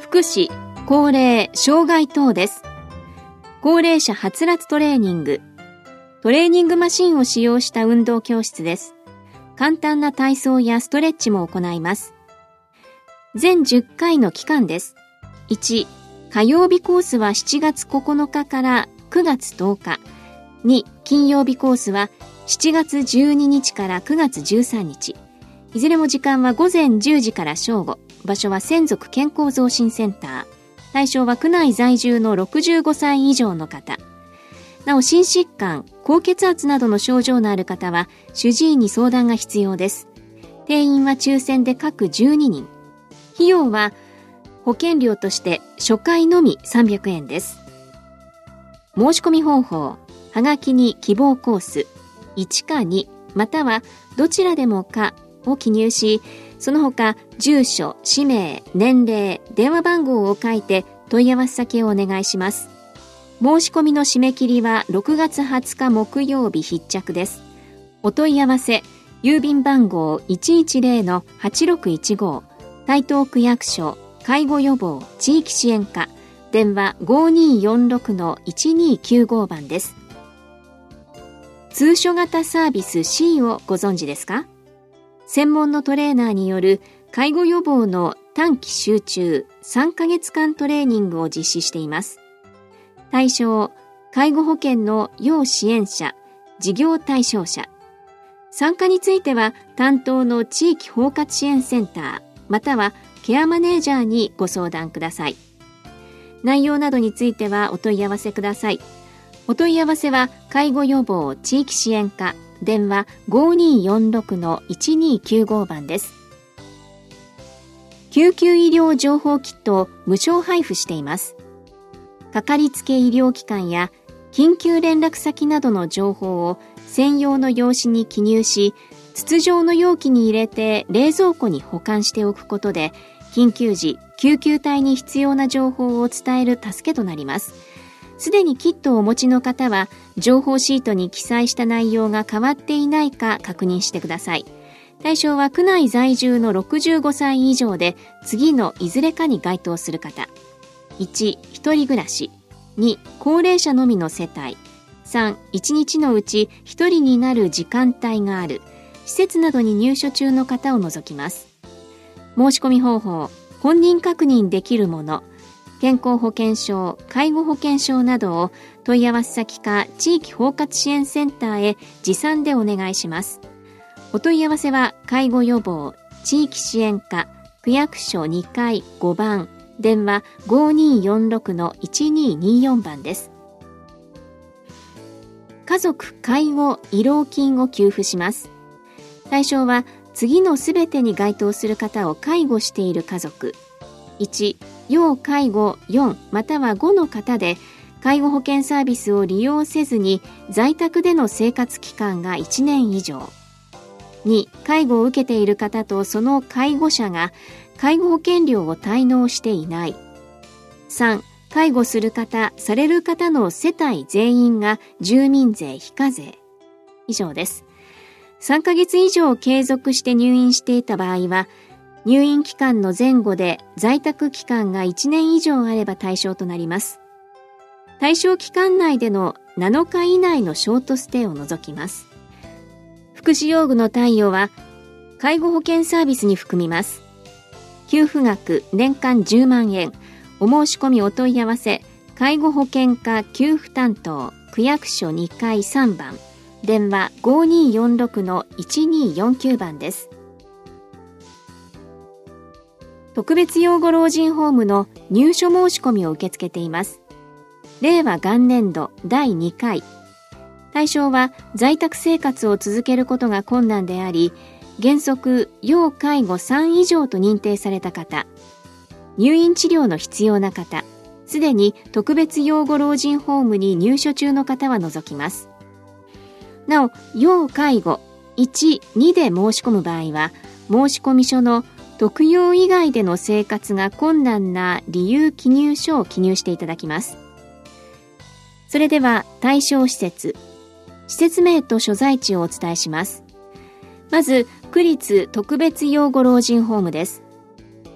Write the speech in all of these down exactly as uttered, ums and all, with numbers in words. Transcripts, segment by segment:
福祉、高齢、障害等です。高齢者はつらつトレーニング、トレーニングマシンを使用した運動教室です。簡単な体操やストレッチも行います。全じゅっかいの期間です。いち、火曜日コースはしちがつここのかからくがつとおか。に、金曜日コースはしちがつじゅうににちからくがつじゅうさんにち。いずれも時間はごぜんじゅうじから正午。場所は専属健康増進センター。対象は区内在住のろくじゅうごさい以上の方。なお、心疾患、高血圧などの症状のある方は主治医に相談が必要です。定員は抽選で各じゅうににん。費用は保険料として初回のみさんびゃくえんです。申し込み方法、はがきに希望コースいちかにまたはどちらでもかを記入し、その他住所、氏名、年齢、電話番号を書いて問い合わせ先をお願いします。申し込みの締め切りはろくがつはつか木曜日必着です。お問い合わせ、郵便番号 いちいちゼロのはちろくいちご、台東区役所介護予防地域支援課、電話 ごにーよんろくのいちにーきゅうご 番です。通所型サービス C をご存知ですか？専門のトレーナーによる介護予防の短期集中さんかげつかんトレーニングを実施しています。対象、介護保険の要支援者、事業対象者。参加については担当の地域包括支援センターまたはケアマネージャーにご相談ください。内容などについてはお問い合わせください。お問い合わせは介護予防地域支援課、電話 ごにーよんろくのいちにーきゅうご 番です。救急医療情報キットを無償配布しています。かかりつけ医療機関や緊急連絡先などの情報を専用の用紙に記入し、筒状の容器に入れて冷蔵庫に保管しておくことで、緊急時救急隊に必要な情報を伝える助けとなります。すでにキットをお持ちの方は情報シートに記載した内容が変わっていないか確認してください。対象は区内在住のろくじゅうごさい以上で次のいずれかに該当する方。いち、一人暮らし。に、高齢者のみの世帯。さん、一日のうち一人になる時間帯がある。施設などに入所中の方を除きます。申し込み方法、本人確認できるもの、健康保険証、介護保険証などを問い合わせ先か地域包括支援センターへ持参でお願いします。お問い合わせは介護予防地域支援課区役所にかいごばん、電話 ごにーよんろくのいちにーにーよん 番です。家族介護慰労金を給付します。対象は次のすべてに該当する方を介護している家族。いち、要介護よんまたはごの方で介護保険サービスを利用せずに在宅での生活期間がいちねん以上。に、介護を受けている方とその介護者が介護保険料を滞納していない。さん、介護する方、される方の世帯全員が住民税非課税。以上です。さんかげつ以上継続して入院していた場合は、入院期間の前後で在宅期間がいちねん以上あれば対象となります。対象期間内でのなのか以内のショートステイを除きます。福祉用具の貸与は介護保険サービスに含みます。給付額年間じゅうまんえん。お申し込みお問い合わせ介護保険課給付担当区役所にかいさんばん、電話 ごにーよんろくのいちにーよんきゅう 番です。特別養護老人ホームの入所申し込みを受け付けています。令和元年度だいにかい。対象は在宅生活を続けることが困難であり、原則要介護さん以上と認定された方、入院治療の必要な方、すでに特別養護老人ホームに入所中の方は除きます。なお、要介護いち、にで申し込む場合は、申込書の特養以外での生活が困難な理由記入書を記入していただきます。それでは対象施設、施設名と所在地をお伝えします。まず、区立特別養護老人ホームです。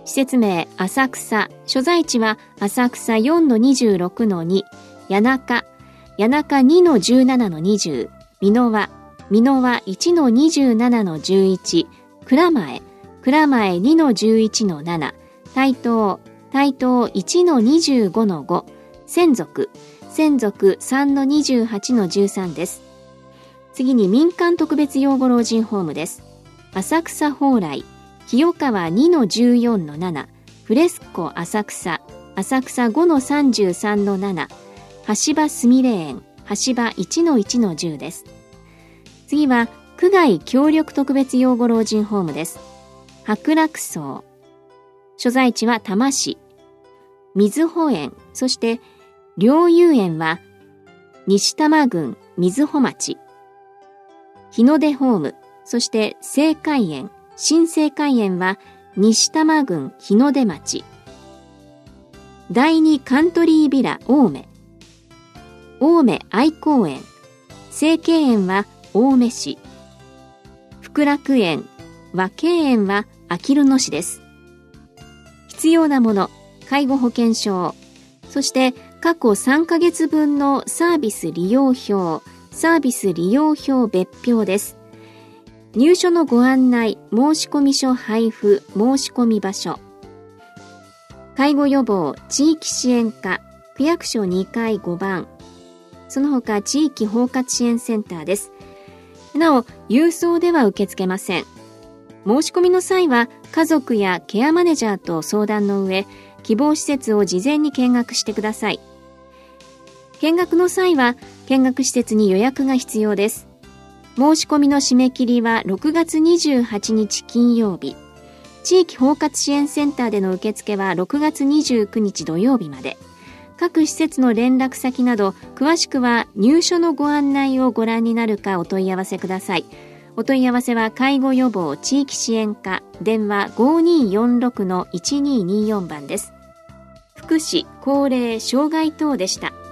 施設名浅草、所在地は浅草 よんのにじゅうろくのに、谷中、谷中 にのじゅうななのにじゅう、美濃和、美濃和 いちのにじゅうななのじゅういち、蔵前、蔵前 にのじゅういちのなな、台東、台東 いちのにじゅうごのご、専属、専属 さんのにじゅうはちのじゅうさんです。次に民間特別養護老人ホームです。浅草蓬莱、清川 にのじゅうよんのなな、フレスコ浅草、浅草 ごのさんじゅうさんのなな、橋場すみれ園、橋場 いちのいちのじゅうです。次は区外協力特別養護老人ホームです。白楽荘、所在地は多摩市、瑞穂園、そして陵遊園は西多摩郡瑞穂町、日の出ホーム、そして清海園、新清海園は西多摩郡日の出町、第二カントリービラ青梅、青梅愛公園、清渓園は青梅市、福楽園、和慶園はあきる野市です。必要なもの、介護保険証、そして過去さんかげつぶんのサービス利用表、サービス利用表別表です。入所のご案内、申込書配布、申込場所。介護予防、地域支援課、区役所にかいごばん。その他、地域包括支援センターです。なお、郵送では受け付けません。申し込みの際は、家族やケアマネージャーと相談の上、希望施設を事前に見学してください。見学の際は、見学施設に予約が必要です。申し込みの締め切りはろくがつにじゅうはちにち金曜日。地域包括支援センターでの受付はろくがつにじゅうくにち土曜日まで。各施設の連絡先など、詳しくは入所のご案内をご覧になるかお問い合わせください。お問い合わせは介護予防地域支援課、電話 ごにーよんろくのいちにーにーよん 番です。福祉、高齢、障害等でした。